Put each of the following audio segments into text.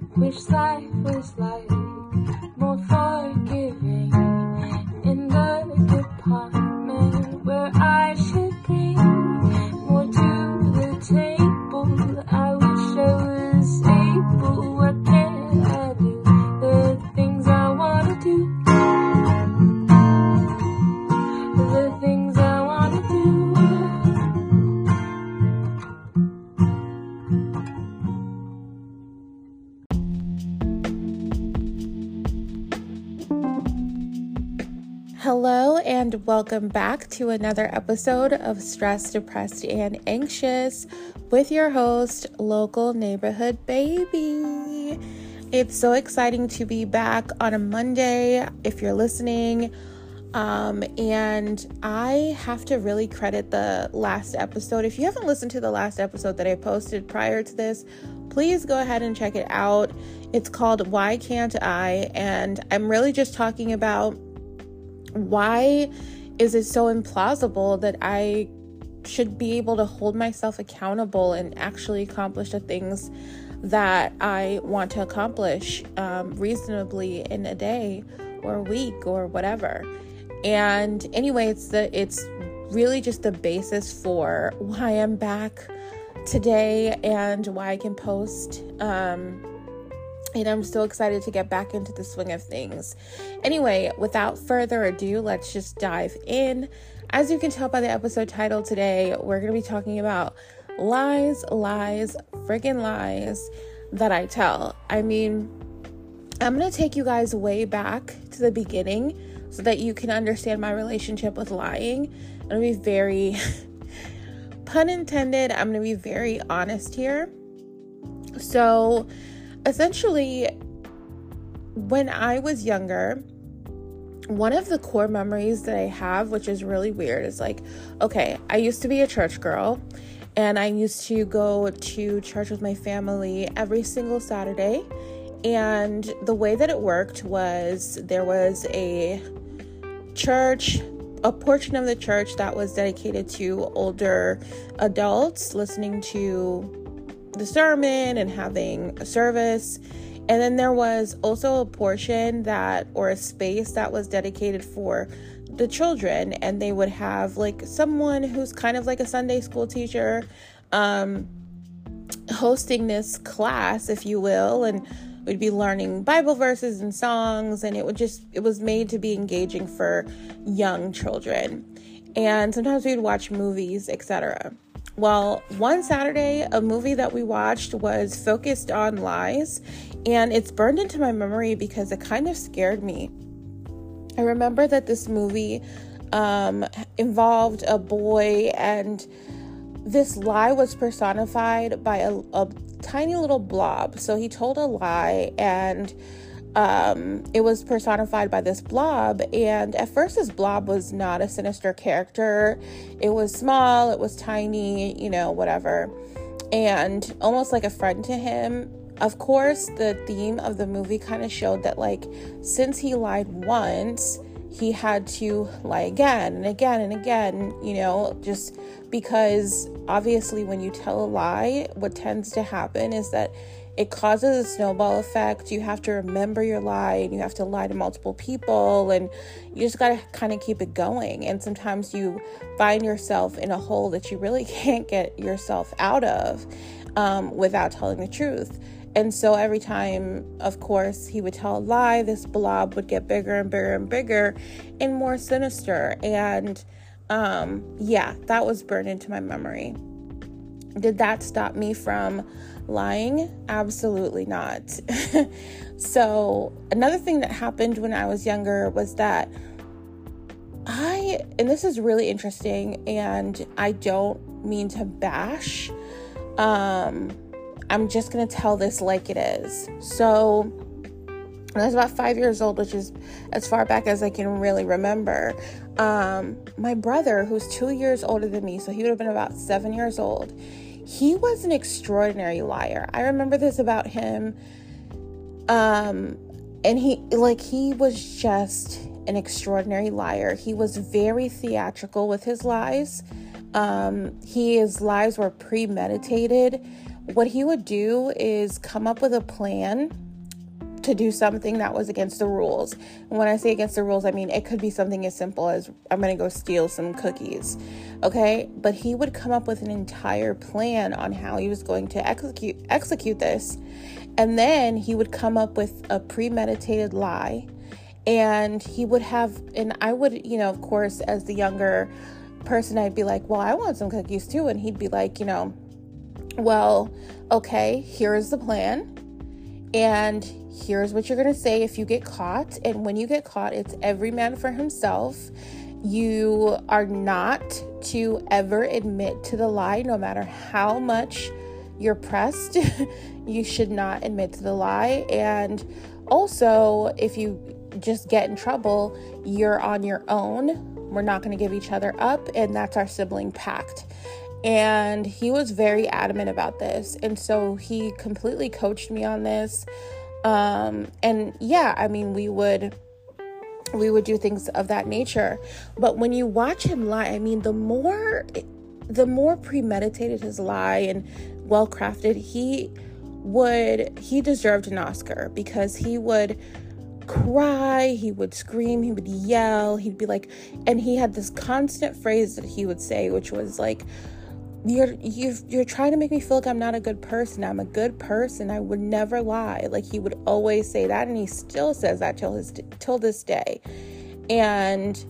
Wish life was like more forgiving in the department where I should bring more to the table. I wish I was able. What can I do? The things I want to do. The things I want to do. Hello and welcome back to another episode of Stressed, Depressed, and Anxious with your host, Local Neighborhood Baby. It's so exciting to be back on a Monday if you're listening. And I have to really credit the last episode. If you haven't listened to the last episode that I posted prior to this, please go ahead and check it out. It's called Why Can't I? And I'm really just talking about why is it so implausible that I should be able to hold myself accountable and actually accomplish the things that I want to accomplish reasonably in a day or a week or whatever. And anyway, it's really just the basis for why I'm back today and why I can post. And I'm so excited to get back into the swing of things. Anyway, without further ado, let's just dive in. As you can tell by the episode title today, we're going to be talking about lies, friggin' lies that I tell. I mean, I'm going to take you guys way back to the beginning so that you can understand my relationship with lying. I'm going to be very, pun intended, I'm going to be very honest here. So, essentially, when I was younger, one of the core memories that I have, which is really weird, is like, okay, I used to be a church girl, and I used to go to church with my family every single Saturday. And the way that it worked was there was a portion of the church that was dedicated to older adults listening to the sermon and having a service. And then there was also a portion or a space that was dedicated for the children, and they would have like someone who's kind of like a Sunday school teacher hosting this class, if you will, and we'd be learning Bible verses and songs, and it was made to be engaging for young children. And sometimes we'd watch movies, etc. Well, one Saturday, a movie that we watched was focused on lies, and it's burned into my memory because it kind of scared me. I remember that this movie involved a boy, and this lie was personified by a tiny little blob. So he told a lie, and it was personified by this blob. And at first, this blob was not a sinister character. It was small, it was tiny, whatever, and almost like a friend to him. Of course, the theme of the movie kind of showed that, like, since he lied once, he had to lie again and again and again, just because obviously when you tell a lie, what tends to happen is that it causes a snowball effect. You have to remember your lie, and you have to lie to multiple people, and you just got to kind of keep it going. And sometimes you find yourself in a hole that you really can't get yourself out of without telling the truth. And so every time, of course, he would tell a lie, this blob would get bigger and bigger and bigger and more sinister. And that was burned into my memory. Did that stop me from lying? Absolutely not. So another thing that happened when I was younger was that and this is really interesting, and I don't mean to bash, I'm just going to tell this like it is. So when I was about 5 years old, which is as far back as I can really remember, my brother, who's 2 years older than me, so he would have been about 7 years old, he was an extraordinary liar. I remember this about him. And he was just an extraordinary liar. He was very theatrical with his lies. His lies were premeditated. what he would do is come up with a plan to do something that was against the rules. And when I say against the rules, I mean, it could be something as simple as I'm going to go steal some cookies. Okay. But he would come up with an entire plan on how he was going to execute this. And then he would come up with a premeditated lie. And he would have, and I would, of course, as the younger person, I'd be like, well, I want some cookies too. And he'd be like, well, okay, here's the plan. And here's what you're going to say if you get caught. And when you get caught, it's every man for himself. You are not to ever admit to the lie, no matter how much you're pressed. You should not admit to the lie. And also, if you just get in trouble, you're on your own. We're not going to give each other up. And that's our sibling pact. And he was very adamant about this. And so he completely coached me on this. And yeah, I mean, we would do things of that nature. But when you watch him lie, I mean, the more premeditated his lie and well-crafted, he deserved an Oscar, because he would cry, he would scream, he would yell, he'd be like, and he had this constant phrase that he would say, which was like, you're trying to make me feel like I'm not a good person. I'm a good person. I would never lie. Like, he would always say that, and he still says that till this day. And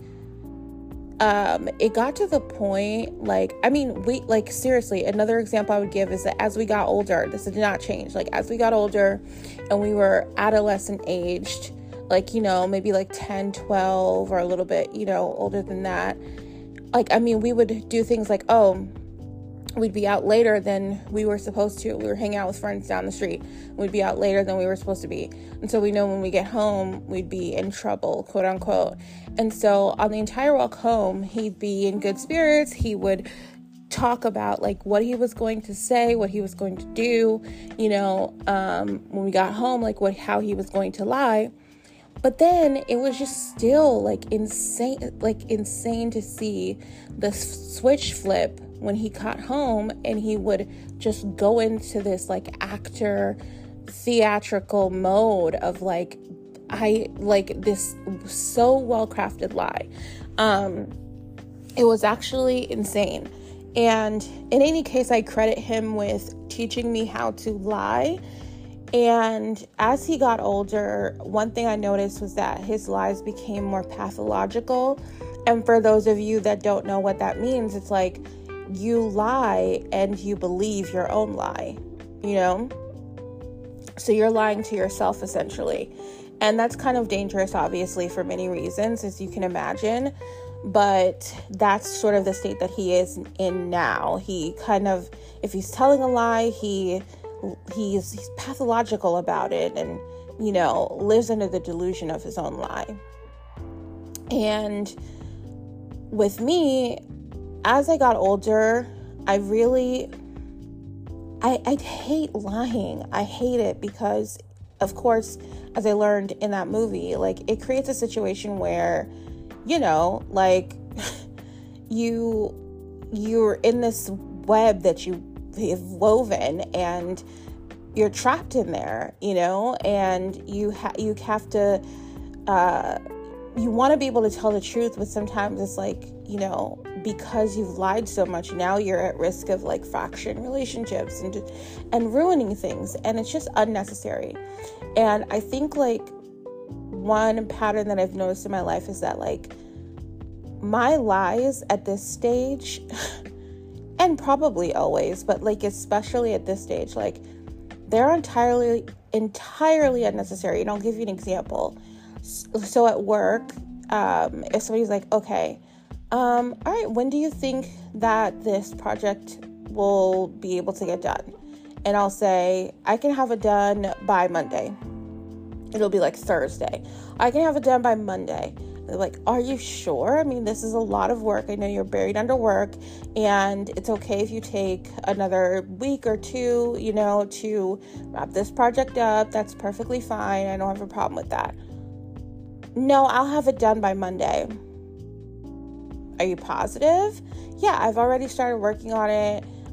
it got to the point, like, I mean, seriously, another example I would give is that as we got older, this did not change. Like, as we got older and we were adolescent aged, like, maybe like 10, 12, or a little bit, older than that. Like, I mean, we would do things like, we'd be out later than we were supposed to. We were hanging out with friends down the street. We'd be out later than we were supposed to be. And so we know when we get home, we'd be in trouble, quote unquote. And so on the entire walk home, he'd be in good spirits. He would talk about like what he was going to say, what he was going to do, when we got home, like how he was going to lie. But then it was just still insane to see the switch flip when he got home, and he would just go into this actor theatrical mode of this so well-crafted lie. It was actually insane. And in any case, I credit him with teaching me how to lie. And as he got older, one thing I noticed was that his lies became more pathological. And for those of you that don't know what that means, it's like you lie and you believe your own lie, So you're lying to yourself, essentially. And that's kind of dangerous, obviously, for many reasons, as you can imagine. But that's sort of the state that he is in now. He kind of, if he's telling a lie, he's pathological about it and, lives under the delusion of his own lie. And with me, as I got older, I hate lying. I hate it because, of course, as I learned in that movie, it creates a situation where, you're in this web that you have woven and you're trapped in there, and you have to, you want to be able to tell the truth, but sometimes it's because you've lied so much, now you're at risk of fracturing relationships and ruining things, and it's just unnecessary. And I think one pattern that I've noticed in my life is that my lies at this stage, and probably always, but especially at this stage, they're entirely unnecessary. And I'll give you an example. So at work, if somebody's like, okay, all right, when do you think that this project will be able to get done? And I'll say, I can have it done by Monday. It'll be Thursday. I can have it done by Monday. They're like, are you sure? I mean, this is a lot of work. I know you're buried under work, and it's okay if you take another week or two, to wrap this project up. That's perfectly fine. I don't have a problem with that. No, I'll have it done by Monday. Are you positive? Yeah, I've already started working on it.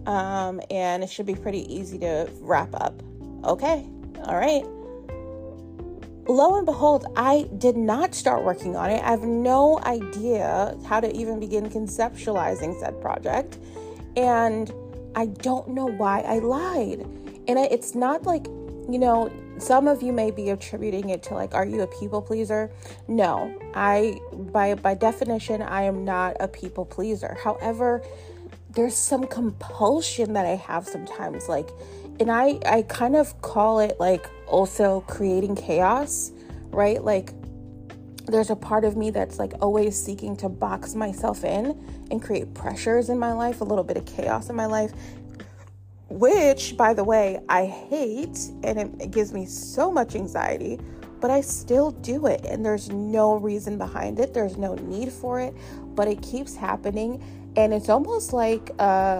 and it should be pretty easy to wrap up. Okay, all right. Lo and behold, I did not start working on it. I have no idea how to even begin conceptualizing said project. And I don't know why I lied. And it's not like, some of you may be attributing it to like, are you a people pleaser? No, by definition, I am not a people pleaser. However, there's some compulsion that I have sometimes, like, and I kind of call it like also creating chaos, right? Like there's a part of me that's like always seeking to box myself in and create pressures in my life, a little bit of chaos in my life, which, by the way, I hate, and it gives me so much anxiety, but I still do it, and there's no reason behind it. There's no need for it, but it keeps happening, and it's almost like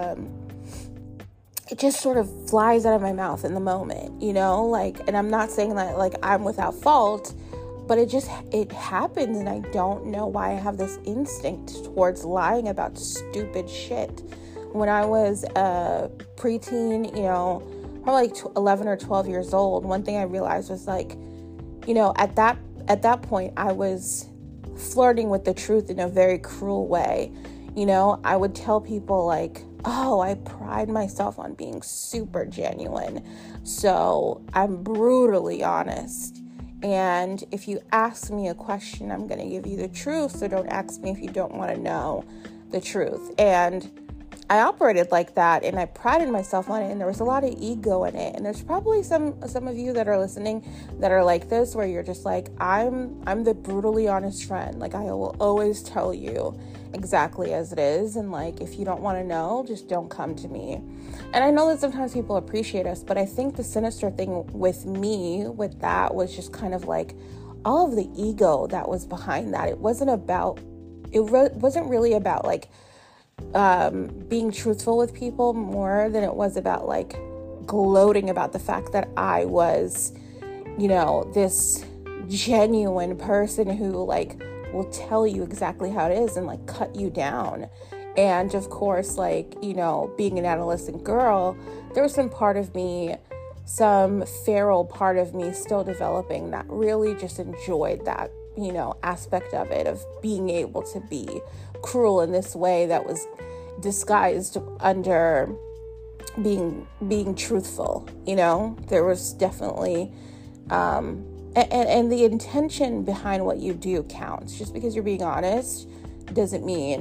it just sort of flies out of my mouth in the moment, like, and I'm not saying that like I'm without fault, but it happens, and I don't know why I have this instinct towards lying about stupid shit. When I was a preteen, probably like 11 or 12 years old, one thing I realized was like, at that point, I was flirting with the truth in a very cruel way. I would tell people like, oh, I pride myself on being super genuine, so I'm brutally honest. And if you ask me a question, I'm going to give you the truth, so don't ask me if you don't want to know the truth. And I operated like that, and I prided myself on it, and there was a lot of ego in it. And there's probably some of you that are listening that are like this, where you're just like, I'm the brutally honest friend. Like, I will always tell you exactly as it is, and like, if you don't want to know, just don't come to me. And I know that sometimes people appreciate us, but I think the sinister thing with me with that was just kind of like all of the ego that was behind that. It wasn't really about like being truthful with people more than it was about like gloating about the fact that I was, this genuine person who like will tell you exactly how it is and like cut you down. And of course, like, being an adolescent girl, there was some part of me, some feral part of me still developing that really just enjoyed that, aspect of it, of being able to be cruel in this way that was disguised under being truthful. There was definitely and the intention behind what you do counts. Just because you're being honest doesn't mean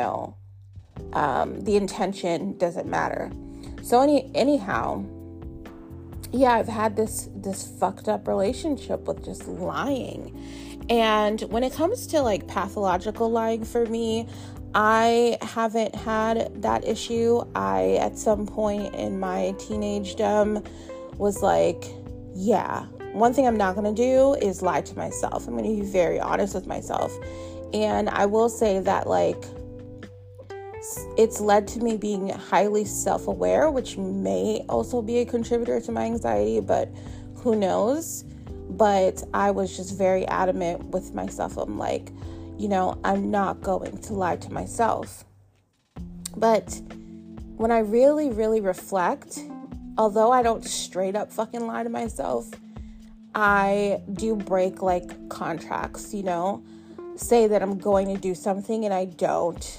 the intention doesn't matter. So anyhow, yeah, I've had this fucked up relationship with just lying. And when it comes to like pathological lying for me, I haven't had that issue. I, at some point in my teenagedom, was like, yeah, one thing I'm not going to do is lie to myself. I'm going to be very honest with myself. And I will say that like, it's led to me being highly self-aware, which may also be a contributor to my anxiety, but who knows? But I was just very adamant with myself. I'm like, I'm not going to lie to myself. But when I really, really reflect, although I don't straight up fucking lie to myself, I do break like contracts, say that I'm going to do something and I don't.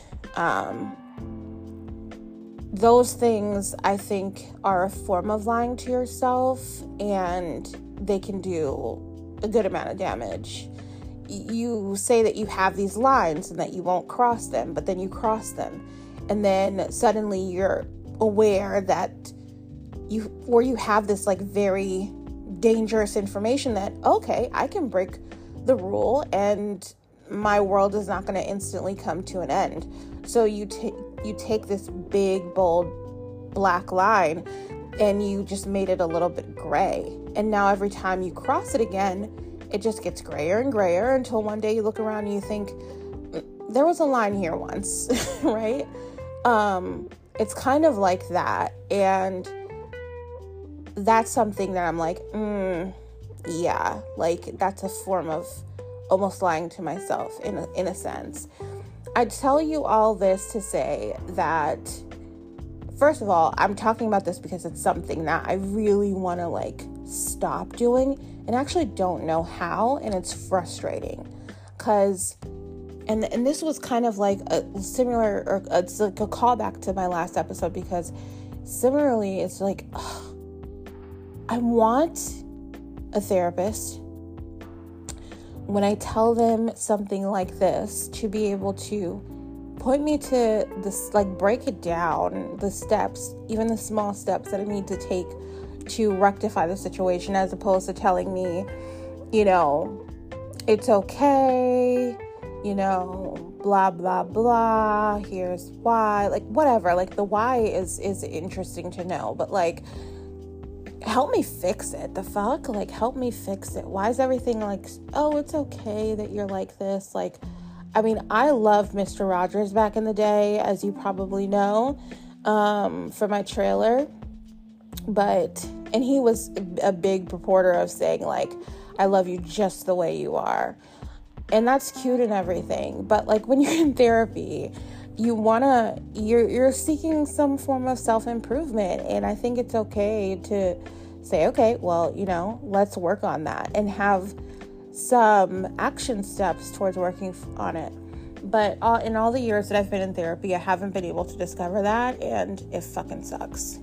Those things I think are a form of lying to yourself, and they can do a good amount of damage. You say that you have these lines and that you won't cross them, but then you cross them, and then suddenly you're aware that you have this like very dangerous information that, okay, I can break the rule and my world is not going to instantly come to an end. So you take this big, bold, black line and you just made it a little bit gray. And now every time you cross it again, it just gets grayer and grayer until one day you look around and you think, there was a line here once, right? It's kind of like that. And that's something that I'm like, yeah, like that's a form of almost lying to myself in a sense. I tell you all this to say that first of all, I'm talking about this because it's something that I really want to like stop doing and actually don't know how, and it's frustrating because and this was kind of like a similar, or it's like a callback to my last episode, because similarly it's like, I want a therapist, when I tell them something like this, to be able to point me to this, like break it down, the steps, even the small steps that I need to take to rectify the situation, as opposed to telling me, you know, it's okay, you know, blah, blah, blah, here's why, like whatever, like the why is interesting to know, but like, help me fix it. The fuck? Like, help me fix it. Why is everything like, oh, it's okay that you're like this? Like, I mean, I loved Mr. Rogers back in the day, as you probably know, for my trailer. And he was a big purporter of saying, like, I love you just the way you are. And that's cute and everything. But, like, when you're in therapy, you're seeking some form of self-improvement. And I think it's okay to say, okay, well, you know, let's work on that and have some action steps towards working on it. But in all the years that I've been in therapy, I haven't been able to discover that, and it fucking sucks.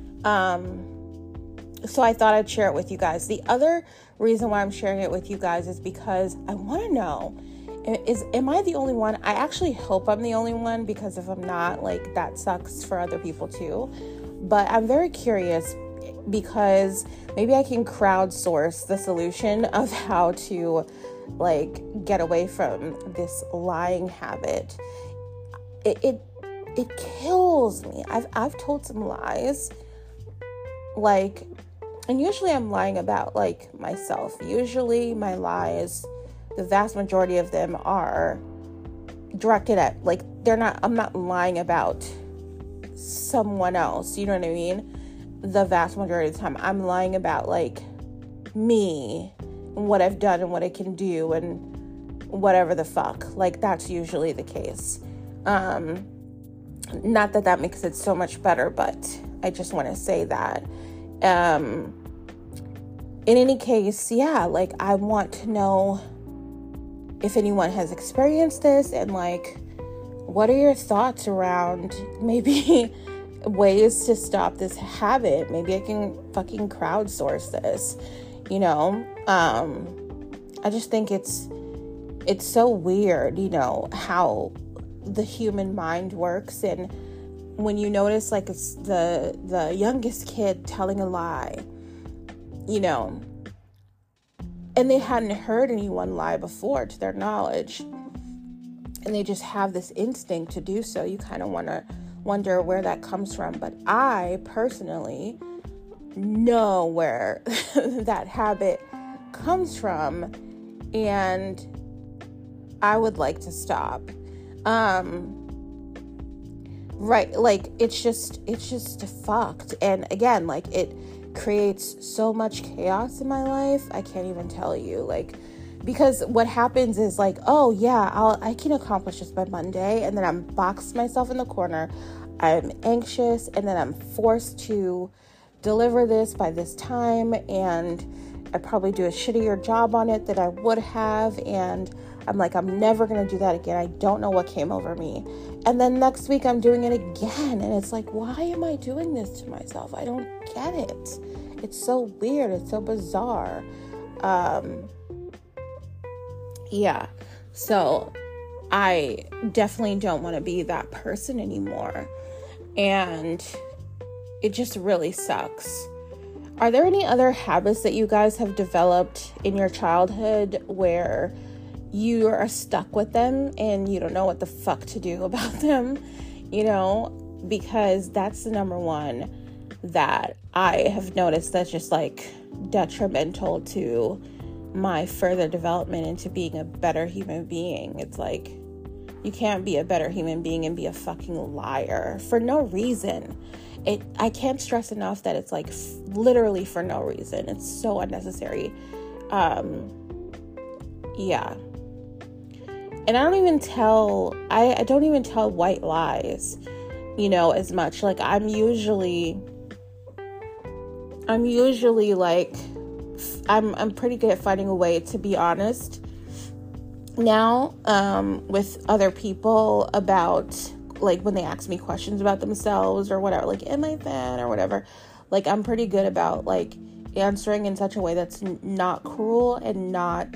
So I thought I'd share it with you guys. The other reason why I'm sharing it with you guys is because I want to know, am I the only one? I actually hope I'm the only one, because if I'm not, like, that sucks for other people too. But I'm very curious, because maybe I can crowdsource the solution of how to, like, get away from this lying habit. It kills me. I've told some lies, like, and usually I'm lying about, like, myself. Usually my lies, the vast majority of them are directed at, like, I'm not lying about someone else, you know what I mean? The vast majority of the time I'm lying about, like, me and what I've done and what I can do and whatever the fuck. Like, that's usually the case. Not that makes it so much better, but I just want to say that. In any case, yeah, like, I want to know if anyone has experienced this, and, like, what are your thoughts around maybe ways to stop this habit? Maybe I can fucking crowdsource this, you know? I just think it's so weird, you know, how the human mind works. And when you notice, like, it's the youngest kid telling a lie, you know, and they hadn't heard anyone lie before to their knowledge, and they just have this instinct to do so, you kind of want to wonder where that comes from. But I personally know where that habit comes from, and I would like to stop. Right, like, it's just fucked. And again, like, it creates so much chaos in my life, I can't even tell you. Like, because what happens is, like, oh yeah, I can accomplish this by Monday, and then I'm boxed myself in the corner, I'm anxious, and then I'm forced to deliver this by this time, and I probably do a shittier job on it than I would have, and I'm like, I'm never going to do that again. I don't know what came over me. And then next week I'm doing it again. And it's like, why am I doing this to myself? I don't get it. It's so weird. It's so bizarre. Yeah. So I definitely don't want to be that person anymore. And it just really sucks. Are there any other habits that you guys have developed in your childhood where you are stuck with them and you don't know what the fuck to do about them, you know? Because that's the number one that I have noticed that's just, like, detrimental to my further development into being a better human being. It's like, you can't be a better human being and be a fucking liar for no reason. I can't stress enough that it's, like, literally for no reason. It's so unnecessary. Yeah. And I don't even tell white lies. as much. Like, I'm usually like, I'm pretty good at finding a way to be honest now, with other people about, like, when they ask me questions about themselves or whatever, like, am I fat or whatever, like, I'm pretty good about, like, answering in such a way that's not cruel and not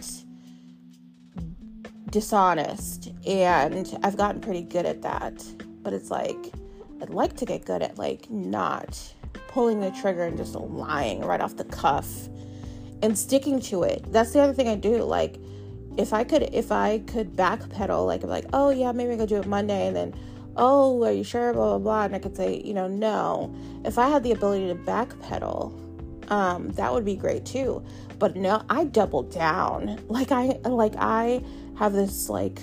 dishonest, and I've gotten pretty good at that. But it's like, I'd like to get good at, like, not pulling the trigger and just lying right off the cuff and sticking to it. That's the other thing I do. Like, if I could backpedal, like, I'm like, oh yeah, maybe I could do it Monday, and then, oh, are you sure, blah blah blah, and I could say, no. If I had the ability to backpedal, that would be great too. But no, I double down. Like, I have this like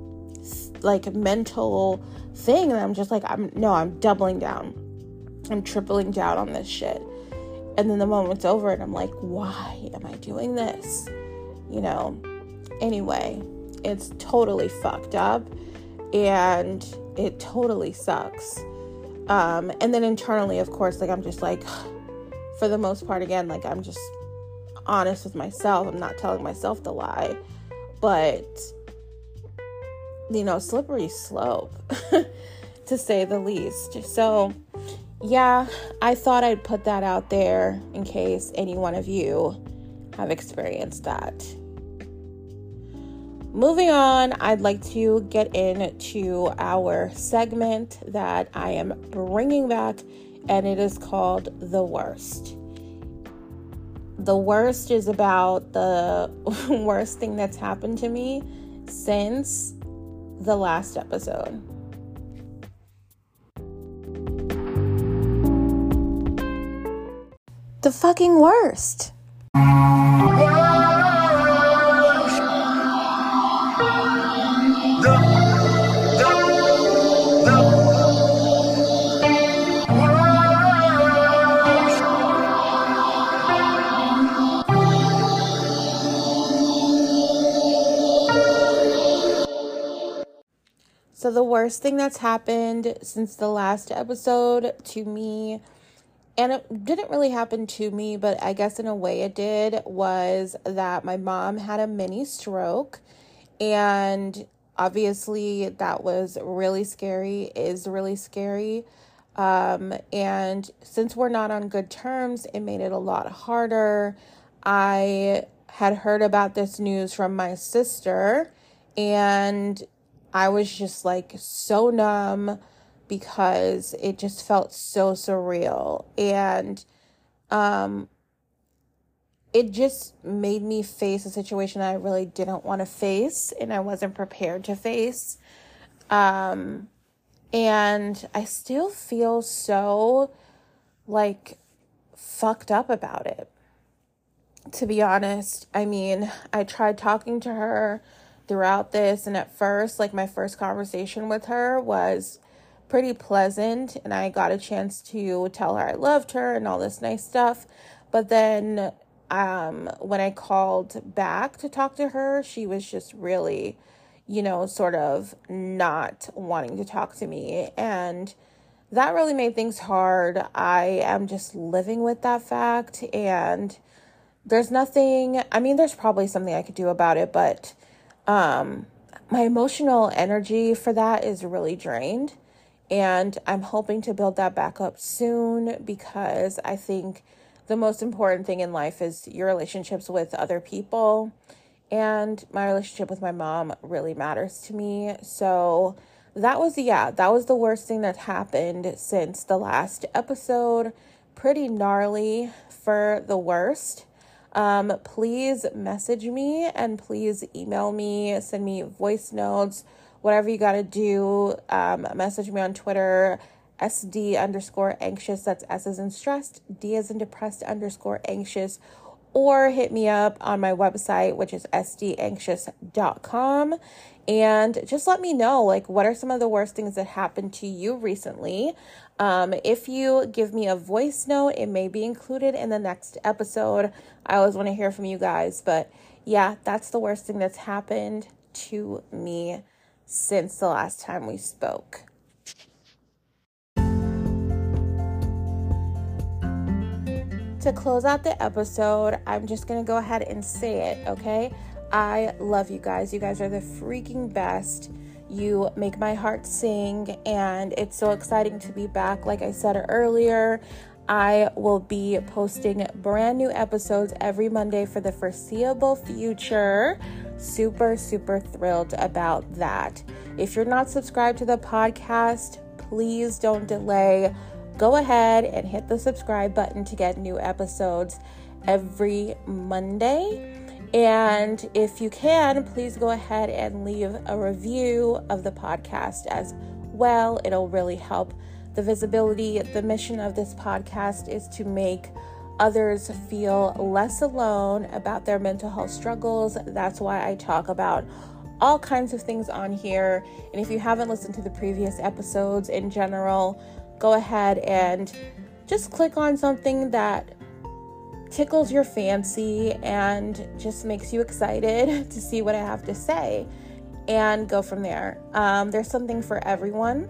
mental thing, and I'm just like, I'm doubling down. I'm tripling down on this shit. And then the moment's over and I'm like, why am I doing this? Anyway, it's totally fucked up and it totally sucks. And then internally, of course, like, I'm just like, for the most part, again, like, I'm just honest with myself. I'm not telling myself the lie, but slippery slope to say the least. So yeah, I thought I'd put that out there in case any one of you have experienced that. Moving on, I'd like to get into our segment that I am bringing back, and it is called The Worst. The Worst is about the worst thing that's happened to me since the last episode. The fucking worst. So the worst thing that's happened since the last episode to me, and it didn't really happen to me, but I guess in a way it did, was that my mom had a mini stroke. And obviously that was really scary, is really scary. And since we're not on good terms, it made it a lot harder. I had heard about this news from my sister, and I was just like so numb because it just felt so surreal. And it just made me face a situation that I really didn't want to face and I wasn't prepared to face. And I still feel so like fucked up about it, to be honest. I mean, I tried talking to her throughout this, and at first, like, my first conversation with her was pretty pleasant, and I got a chance to tell her I loved her and all this nice stuff. But then when I called back to talk to her, she was just really, sort of not wanting to talk to me, and that really made things hard. I am just living with that fact, and there's probably something I could do about it, but my emotional energy for that is really drained, and I'm hoping to build that back up soon, because I think the most important thing in life is your relationships with other people, and my relationship with my mom really matters to me. So that was the worst thing that happened since the last episode. Pretty gnarly for the worst. Please message me and please email me, send me voice notes, whatever you got to do. Message me on Twitter, SD_anxious. That's S as in stressed, D as in depressed _anxious, or hit me up on my website, which is sdanxious.com. And just let me know, like, what are some of the worst things that happened to you recently? If you give me a voice note, it may be included in the next episode. I always want to hear from you guys. But yeah, that's the worst thing that's happened to me since the last time we spoke. to close out the episode, I'm just going to go ahead and say it, okay? I love you guys. You guys are the freaking best. You make my heart sing, and it's so exciting to be back. Like I said earlier, I will be posting brand new episodes every Monday for the foreseeable future. Super, super thrilled about that. If you're not subscribed to the podcast, please don't delay. Go ahead and hit the subscribe button to get new episodes every Monday. And if you can, please go ahead and leave a review of the podcast as well. It'll really help the visibility. The mission of this podcast is to make others feel less alone about their mental health struggles. That's why I talk about all kinds of things on here. And if you haven't listened to the previous episodes in general, go ahead and just click on something that tickles your fancy and just makes you excited to see what I have to say and go from there. There's something for everyone.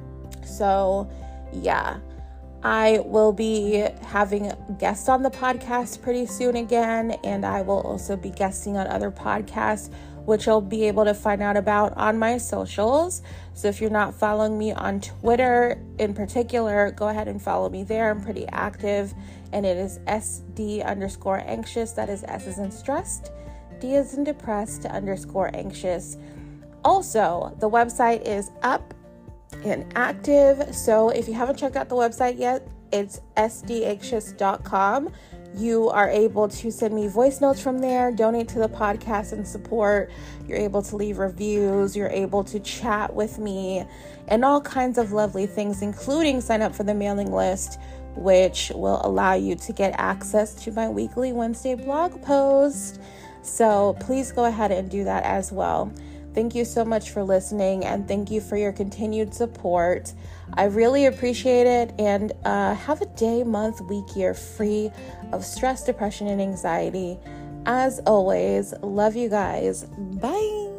So yeah, I will be having guests on the podcast pretty soon again, and I will also be guesting on other podcasts, which you'll be able to find out about on my socials. So if you're not following me on Twitter in particular, go ahead and follow me there. I'm pretty active, and it is SD_anxious. That is S as in stressed, D as in depressed, _anxious. Also, the website is up and active. So if you haven't checked out the website yet, it's sdanxious.com. You are able to send me voice notes from there, donate to the podcast and support. You're able to leave reviews. You're able to chat with me and all kinds of lovely things, including sign up for the mailing list, which will allow you to get access to my weekly Wednesday blog post. So please go ahead and do that as well. Thank you so much for listening, and thank you for your continued support. I really appreciate it, and have a day, month, week, year free of stress, depression, and anxiety. As always, love you guys. Bye.